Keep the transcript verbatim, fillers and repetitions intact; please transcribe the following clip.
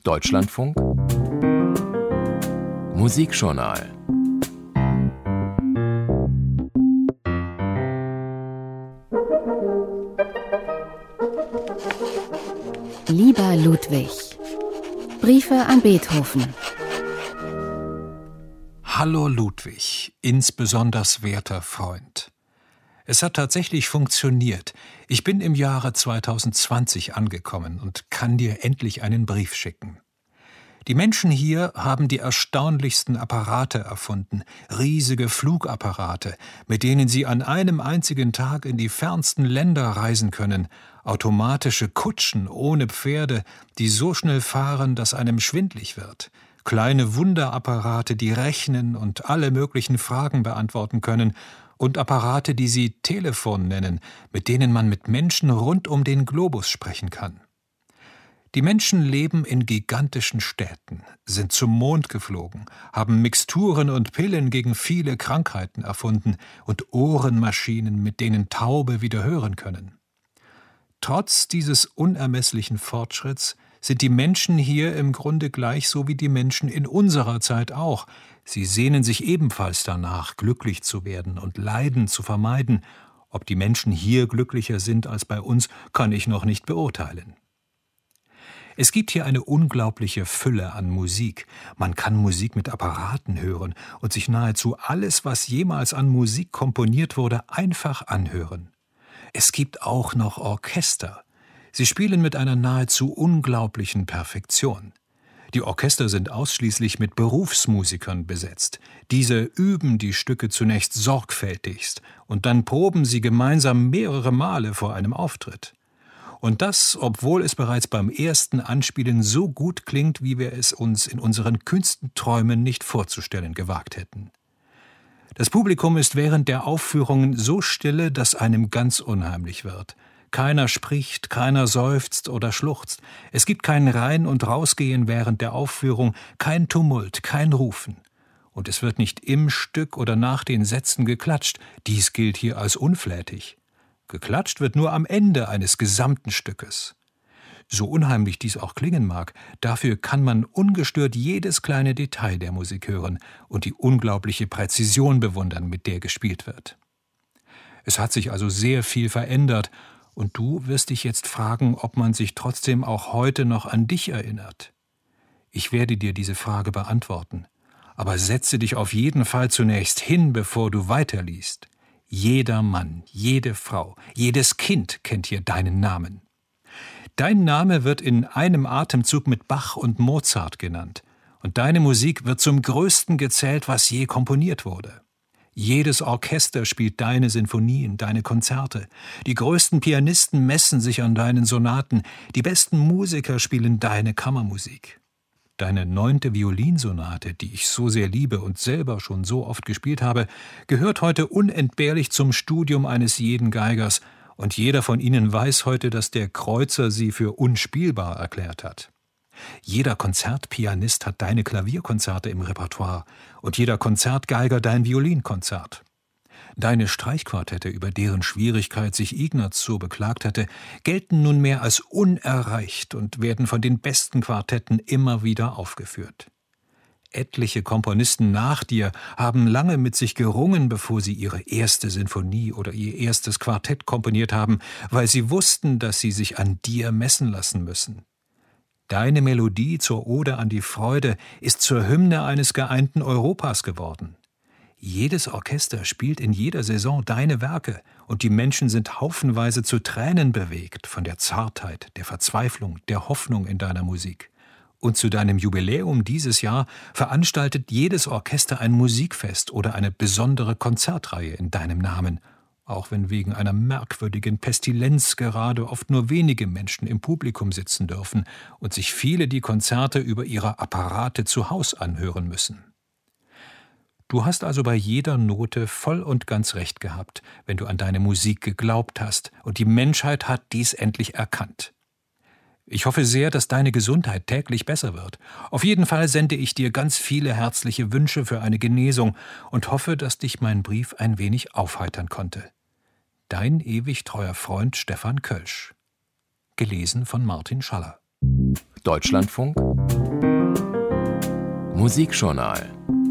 Deutschlandfunk Musikjournal. Lieber Ludwig. Briefe an Beethoven. Hallo Ludwig, insbesonders werter Freund. Es hat tatsächlich funktioniert. Ich bin im Jahre zweitausendzwanzig angekommen und kann dir endlich einen Brief schicken. Die Menschen hier haben die erstaunlichsten Apparate erfunden, riesige Flugapparate, mit denen sie an einem einzigen Tag in die fernsten Länder reisen können, automatische Kutschen ohne Pferde, die so schnell fahren, dass einem schwindlig wird, kleine Wunderapparate, die rechnen und alle möglichen Fragen beantworten können, und Apparate, die sie Telefon nennen, mit denen man mit Menschen rund um den Globus sprechen kann. Die Menschen leben in gigantischen Städten, sind zum Mond geflogen, haben Mixturen und Pillen gegen viele Krankheiten erfunden und Ohrenmaschinen, mit denen Taube wieder hören können. Trotz dieses unermesslichen Fortschritts sind die Menschen hier im Grunde gleich so wie die Menschen in unserer Zeit auch. Sie sehnen sich ebenfalls danach, glücklich zu werden und Leiden zu vermeiden. Ob die Menschen hier glücklicher sind als bei uns, kann ich noch nicht beurteilen. Es gibt hier eine unglaubliche Fülle an Musik. Man kann Musik mit Apparaten hören und sich nahezu alles, was jemals an Musik komponiert wurde, einfach anhören. Es gibt auch noch Orchester. Sie spielen mit einer nahezu unglaublichen Perfektion. Die Orchester sind ausschließlich mit Berufsmusikern besetzt. Diese üben die Stücke zunächst sorgfältigst und dann proben sie gemeinsam mehrere Male vor einem Auftritt. Und das, obwohl es bereits beim ersten Anspielen so gut klingt, wie wir es uns in unseren kühnsten Träumen nicht vorzustellen gewagt hätten. Das Publikum ist während der Aufführungen so stille, dass einem ganz unheimlich wird. Keiner spricht, keiner seufzt oder schluchzt. Es gibt kein Rein- und Rausgehen während der Aufführung, kein Tumult, kein Rufen. Und es wird nicht im Stück oder nach den Sätzen geklatscht. Dies gilt hier als unflätig. Geklatscht wird nur am Ende eines gesamten Stückes. So unheimlich dies auch klingen mag, dafür kann man ungestört jedes kleine Detail der Musik hören und die unglaubliche Präzision bewundern, mit der gespielt wird. Es hat sich also sehr viel verändert, und du wirst dich jetzt fragen, ob man sich trotzdem auch heute noch an dich erinnert. Ich werde dir diese Frage beantworten, aber setze dich auf jeden Fall zunächst hin, bevor du weiterliest. Jeder Mann, jede Frau, jedes Kind kennt hier deinen Namen. Dein Name wird in einem Atemzug mit Bach und Mozart genannt, und deine Musik wird zum Größten gezählt, was je komponiert wurde. Jedes Orchester spielt deine Sinfonien, deine Konzerte. Die größten Pianisten messen sich an deinen Sonaten. Die besten Musiker spielen deine Kammermusik. Deine neunte Violinsonate, die ich so sehr liebe und selber schon so oft gespielt habe, gehört heute unentbehrlich zum Studium eines jeden Geigers. Und jeder von ihnen weiß heute, dass der Kreuzer sie für unspielbar erklärt hat. Jeder Konzertpianist hat deine Klavierkonzerte im Repertoire und jeder Konzertgeiger dein Violinkonzert. Deine Streichquartette, über deren Schwierigkeit sich Ignaz so beklagt hatte, gelten nunmehr als unerreicht und werden von den besten Quartetten immer wieder aufgeführt. Etliche Komponisten nach dir haben lange mit sich gerungen, bevor sie ihre erste Sinfonie oder ihr erstes Quartett komponiert haben, weil sie wussten, dass sie sich an dir messen lassen müssen. Deine Melodie zur Ode an die Freude ist zur Hymne eines geeinten Europas geworden. Jedes Orchester spielt in jeder Saison deine Werke und die Menschen sind haufenweise zu Tränen bewegt von der Zartheit, der Verzweiflung, der Hoffnung in deiner Musik. Und zu deinem Jubiläum dieses Jahr veranstaltet jedes Orchester ein Musikfest oder eine besondere Konzertreihe in deinem Namen, auch wenn wegen einer merkwürdigen Pestilenz gerade oft nur wenige Menschen im Publikum sitzen dürfen und sich viele die Konzerte über ihre Apparate zu Haus anhören müssen. Du hast also bei jeder Note voll und ganz recht gehabt, wenn du an deine Musik geglaubt hast, und die Menschheit hat dies endlich erkannt. Ich hoffe sehr, dass deine Gesundheit täglich besser wird. Auf jeden Fall sende ich dir ganz viele herzliche Wünsche für eine Genesung und hoffe, dass dich mein Brief ein wenig aufheitern konnte. Dein ewig treuer Freund Stefan Kölsch. Gelesen von Martin Schaller. Deutschlandfunk Musikjournal